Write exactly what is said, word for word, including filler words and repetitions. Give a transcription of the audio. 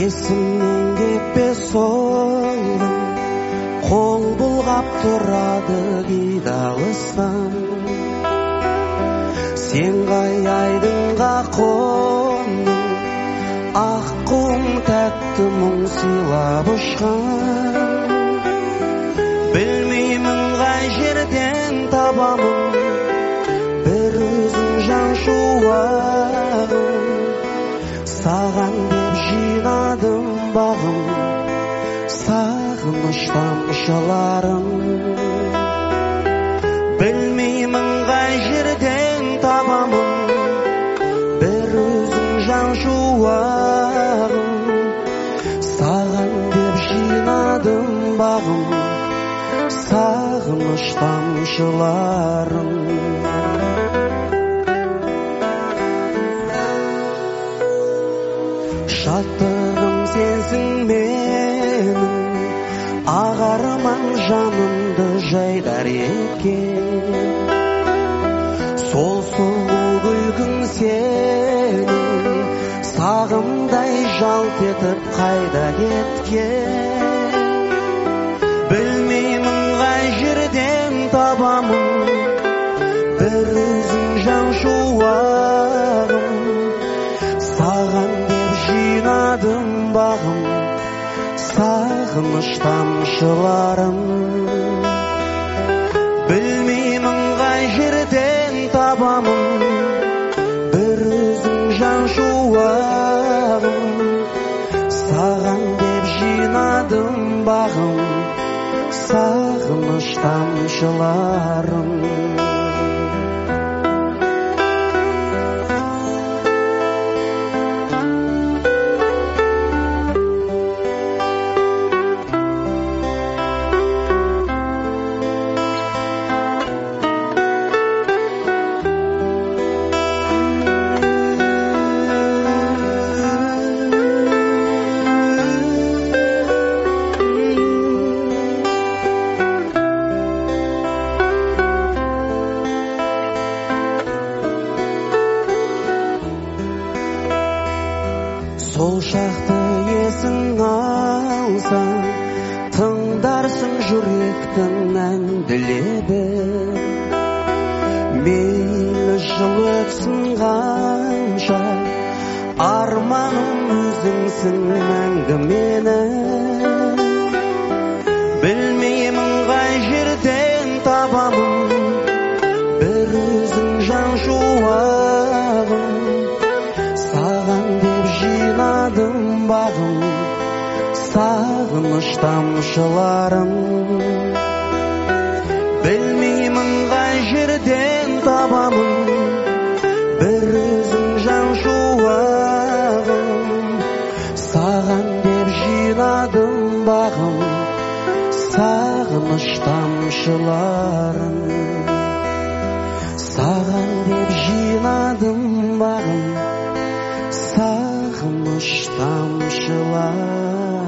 Есімнен кетпес ойым, қол бұлғап тұрады қидалысам. Сен қай айдынға қондың, аққуым тәтті мұң сыйлап ұшқан. Білмеймін қай жерден табамын бір өзің жан шуағын. Саған деп жинадым бағым, сағыныш тамшыларын. Білмеймін қай жерден табамын бір өзің жан шуағын. Саған деп жинадым бағым, сағыныш тамшыларын. Шаттығым сенсің менің, ағарман жанымды жайдар еткен. Сол сұлу күлкің сенің, сағымдай жалт етіп қайда кеткен. Білмеймін қай жерден табамын бір өзің жан шуағын. Саған деп жинадым бағым, сағыныш тамшыларын. Білмеймін қай жерден табамын бір өзің жан шуағын. Саған деп жинадым бағым, сағыныш тамшыларын. Сол шақты есің алсаң, тыңдарсың жүректің әнді лебін. Мейлі жыл өтсін қанша, арманым өзіңсің мәңгі менің. Білмеймін қай жерден табамын бір өзің жан шуағын. Саған деп жинадым бағым, сағыныш тамшыларын. Білмеймін қай жерден табамын бір өзің жан шуағын. Саған деп жинадым бағым, сағыныш тамшыларын. Саған деп жинадым бағым, сағыныш тамшыларын.